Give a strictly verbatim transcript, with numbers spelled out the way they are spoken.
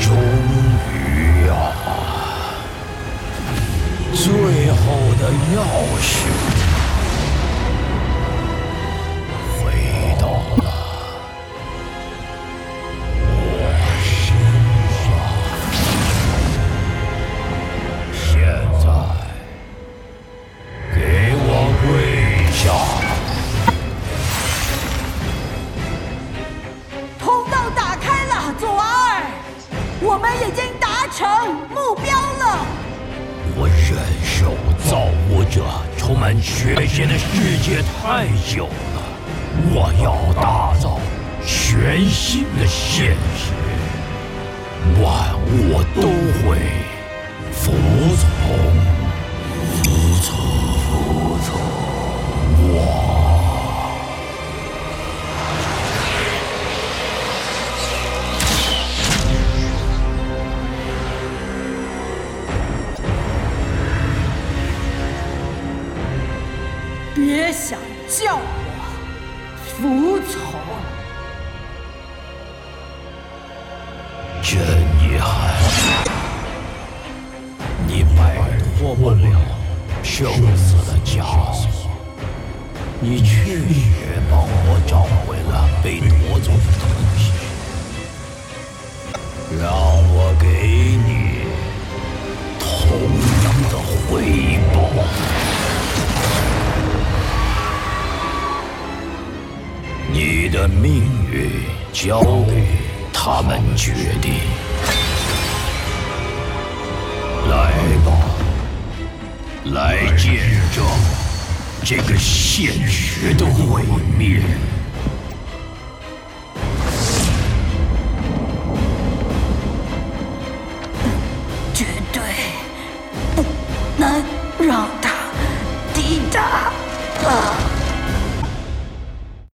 终于啊，最后的钥匙回到了我身上。现在，给我跪下！ 通道打开了，左儿，我们已经达成目标了。 我忍受造物者充满血血的世界太久了，我要打造全新的现实，万物都会服从，服从，服从我。 别想叫我服从！ 真遗憾，你摆脱不了生死的枷锁。你确实帮我找回了被夺走的东西，让我给你同样的回报。你的命运交给他们决定。来吧，来见证这个现实的毁灭。 绝对不能让